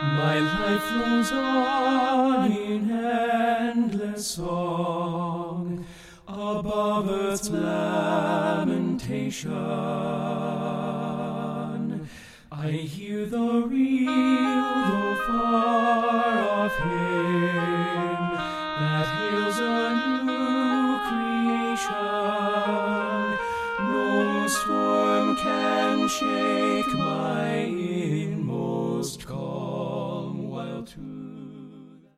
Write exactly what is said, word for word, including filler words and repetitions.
My life flows on in endless song above earth's lamentation. I hear the real, though far